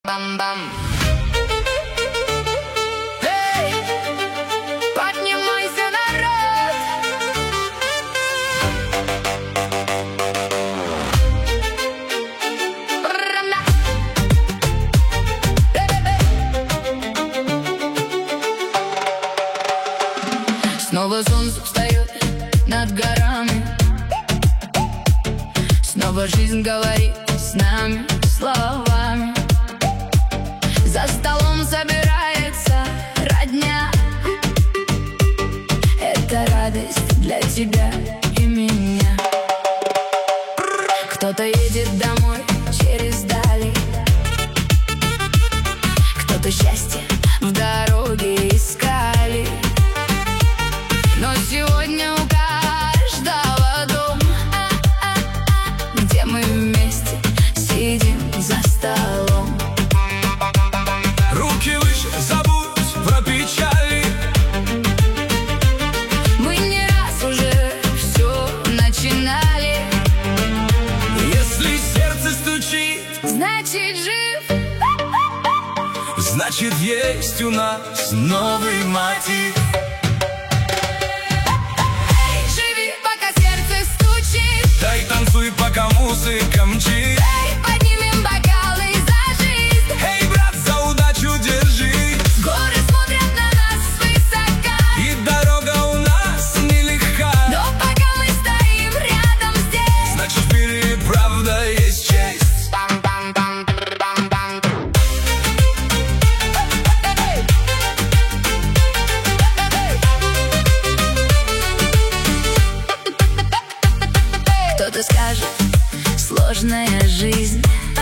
Бам-бам. Эй, поднимайся, народ. Ра-на. Снова солнце встает над горами, снова жизнь говорит с нами словами. За столом собирается родня. Это радость для тебя и меня. Кто-то едет домой через дали, кто-то счастье в дороге искали. Но сегодня у каждого дом, где мы вместе сидим за столом. Руки выше, забудь про печали. Мы не раз уже все начинали. Если сердце стучит, Значит, жив. значит есть у нас новый мотив. Эй, живи, пока сердце стучит. Да и танцуй, пока музыка мчит. Эй, поднимем бокалы за жизнь. Эй, брат, за удачу держи. Горы смотрят на нас свысока, И дорога у нас нелегка. но пока мы стоим рядом здесь, Значит, в мире правда есть честь. бам-бам-бам-бам-бам. Кто-то скажет, сложная жизнь,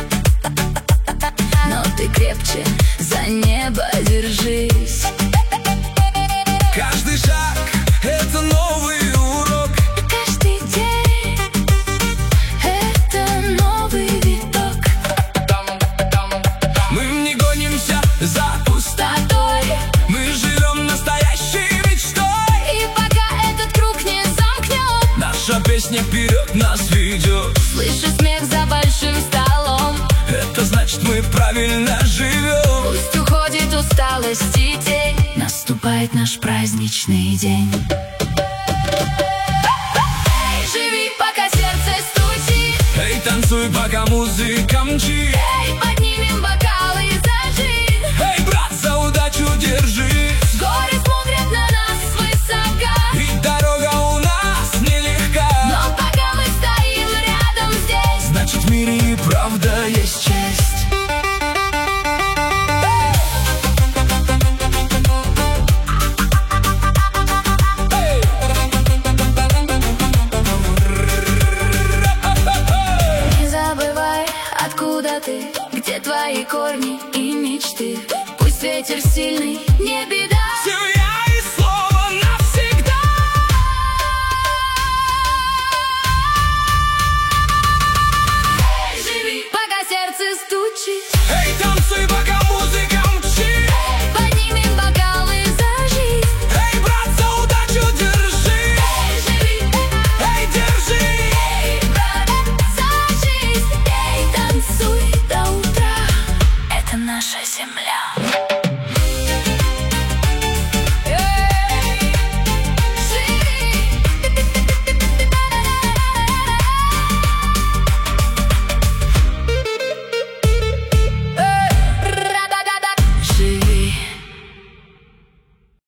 но ты крепче за небо держись. Каждый шаг — это новый урок. И каждый день — это новый виток. Мы не гонимся за Пустотой. Мы живем настоящей мечтой. И пока этот круг не замкнет, Наша песня вперед нас ведет. слышу смех за большим столом. Это значит, мы правильно живем. Пусть уходит усталость и тень, наступает наш праздничный день. Эй, живи, пока сердце стучит. Эй, танцуй, пока музыка мчит. Эй, поднимем бокалы за жизнь. Эй, брат, за удачу держи. Горы смотрят на нас свысока, И дорога у нас нелегка. но пока мы стоим рядом здесь, Значит, в мире и правда есть честь. не забывай, откуда ты, где твои корни и мечты. Пусть ветер сильный, не беда. Семья и слово навсегда. Эй, живи, пока сердце стучит. Эй, танцуй, пока музыка мчит. Поднимем бокалы за жизнь. Эй, брат, за удачу держи. Эй, живи, Эй, держи. эй, брат, за жизнь. Эй, танцуй до утра. Это наша земля.